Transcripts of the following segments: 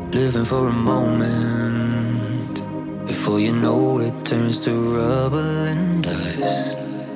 living for a moment. Before you know it turns to rubber and dust.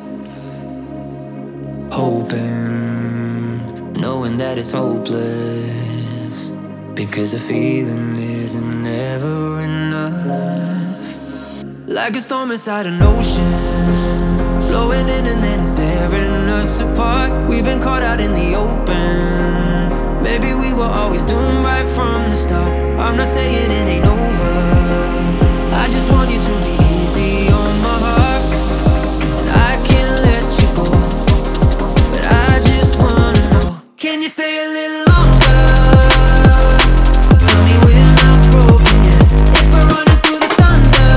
Hoping, knowing that it's hopeless, because the feeling isn't ever enough. Like a storm inside an ocean, blowing in and then it's tearing us apart. We've been caught out in the open. Maybe we were always doomed right from the start. I'm not saying it ain't over, I just want you to be easy on my heart. And I can't let you go, but I just wanna know, can you stay a little longer? Tell me we're not broken yet. If we're running through the thunder,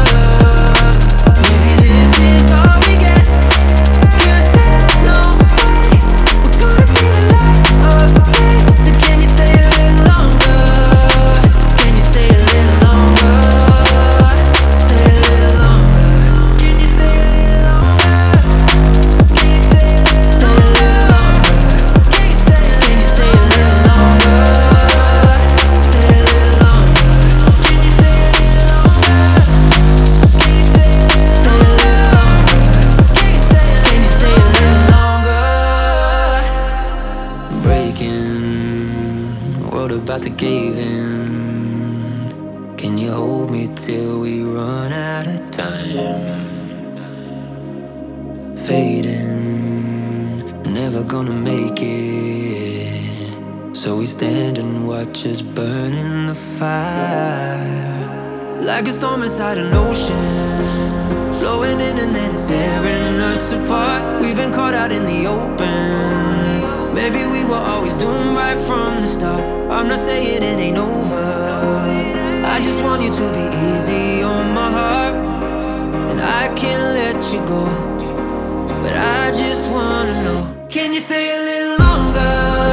maybe this is all we get. 'Cause there's no way we're gonna see the light of day. So can you stay a little longer? Can you stay a little longer? Stay a little longer. Can you stay a little longer? Can you stay a little longer? Can you stay a little longer? Stay a little longer. Can you stay a little longer? Can you stay a little longer? Can you stay a little longer? Breaking, world about to cave in. Can you hold me till we run out of time? Fading, never gonna make it. So we stand and watch us burn in the fire. Like a storm inside an ocean, blowing in and then it's tearing us apart. We've been caught out in the open. Maybe we were always doomed right from the start. I'm not saying it ain't over, I just want you to be easy on my heart. And I can't let you go, but I just wanna know, can you stay a little longer?